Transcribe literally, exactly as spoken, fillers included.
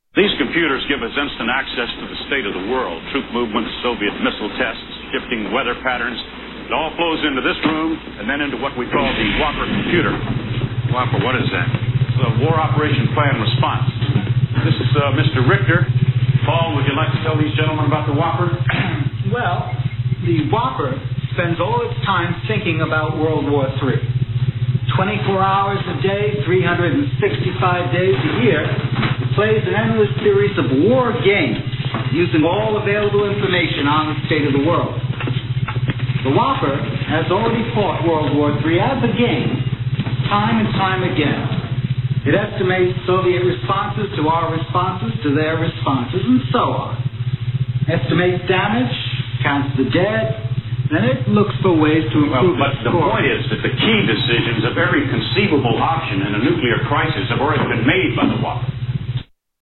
These computers give us instant access to the state of the world, troop movements, Soviet missile tests, shifting weather patterns. It all flows into this room and then into what we call the Whopper computer. Whopper, what is that? It's a War Operation Plan Response. This is uh, Mister Richter. Paul, would you like to tell these gentlemen about the Whopper? Well, the Whopper spends all its time thinking about World War Three. twenty-four hours a day, three hundred sixty-five days a year, it plays an endless series of war games using all available information on the state of the world. The Whopper has already fought World War Three as a game, time and time again. It estimates Soviet responses to our responses to their responses, and so on. Estimates damage, counts the dead, then it looks for ways to improve well, but its the score. point is that the key decisions of every conceivable option in a nuclear crisis have already been made by the Whopper.